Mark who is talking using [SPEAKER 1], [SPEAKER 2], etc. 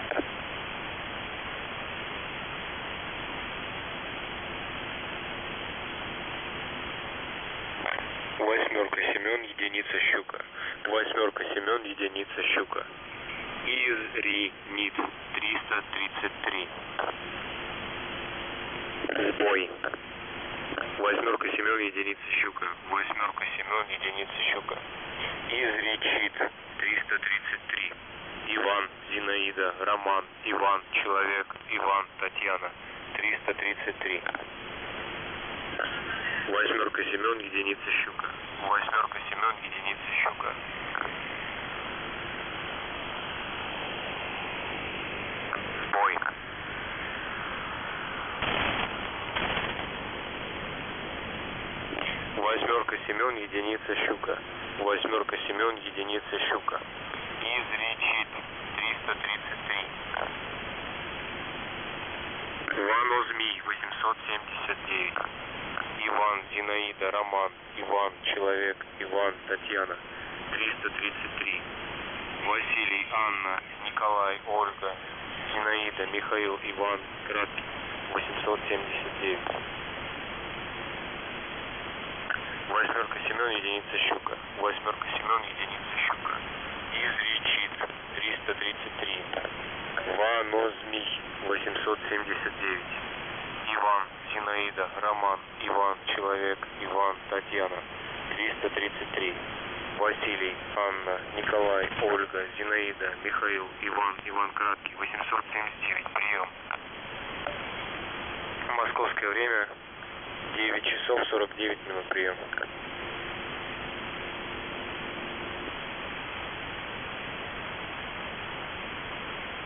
[SPEAKER 1] Восьмерка Семен, единица Щука. Восьмерка Семен, единица Щука. Извинит 333. Сбой. Восьмерка Семен, единица Щука. Восьмерка Семен, единица Щука. Изречит 333. Иван, Зинаида, Роман, Иван, Человек, Иван, Татьяна. 333. Восьмерка Семен, единица Щука. Восьмерка Семен, единица Щука. Сбой. Восьмерка Семен, единица Щука. Восьмерка Семен, единица Щука. Изречит 333. Звано Змей 879. Иван, Зинаида, Роман, Иван, Человек, Иван, Татьяна. 333. Василий, Анна, Николай, Ольга, Зинаида, Михаил, Иван, Краткий. 879. Восьмерка Семен, единица Щука. Восьмерка Семен, единица Щука. Изречит 333. Звано Змей 879. Иван, Зинаида, Роман, Иван, Человек, Иван, Татьяна. 333. Василий, Анна, Николай, Ольга, Зинаида, Михаил, Иван, Иван Краткий. 879. Прием. Московское время 9 часов 49 минут. Прием.